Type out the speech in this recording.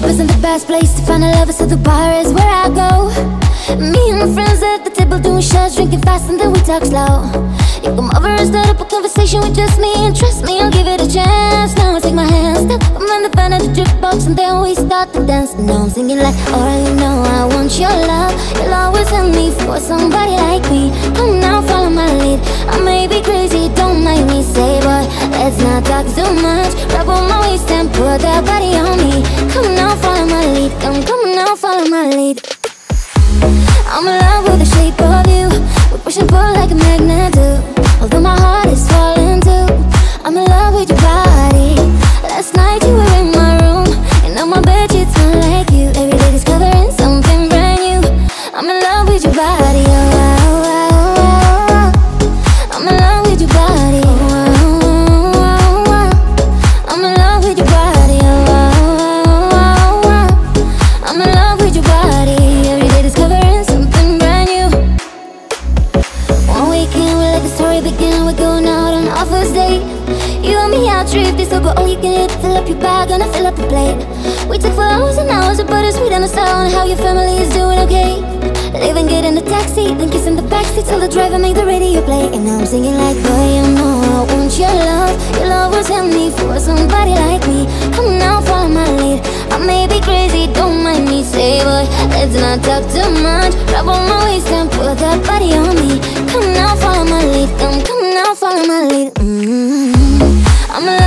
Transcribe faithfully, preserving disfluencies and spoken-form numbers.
isn't the best place to find a lover, so the bar is where I go. Me and my friends at the table doing shots, drinking fast and then we talk slow. You come over and start up a conversation with just me, and trust me, I'll give it a chance. Now I take my hands, step I'm in the fan of the jukebox, and then we start to dance. And now I'm singing like, alright, you know I want your love. You'll always help me for somebody like me. Come now, follow my lead. I may be crazy, don't mind me, say boy, let's not talk too much. Rub on my waist and put that body on me. Come now, follow my lead. Come, come now, follow my lead. I'm in love with the shape of you. We push and pull like a magnet do. Although my heart is falling too, I'm in love with your body. Last night you were in my room, and now my bed sheets smell like you. Every day discovering something brand new. I'm in love with your body, oh, oh, oh, oh. I'm in love with your body, oh, oh, oh, oh. I'm in love with your body, oh, oh, oh, oh. I'm in love with your body. Every day discovering something brand new. One weekend we let the story begin. We're going out on our first date. You and me out trip, this will go all you can eat. Fill up your bag, gonna fill up your plate. We took for hours and hours of buttersweet on the sound. How your family is doing okay. Leaving, get in the taxi, then kiss in the backseat, till the driver make the radio play. And now I'm singing like, boy, you know I want your love. Your love was help me for somebody like me. Come now, follow my lead. I may be crazy, don't mind me, say boy, let's not talk too much. Rub on my waist and put that body on me. Come now, follow my lead. Come, come now, follow my lead. mm-hmm. I'm in love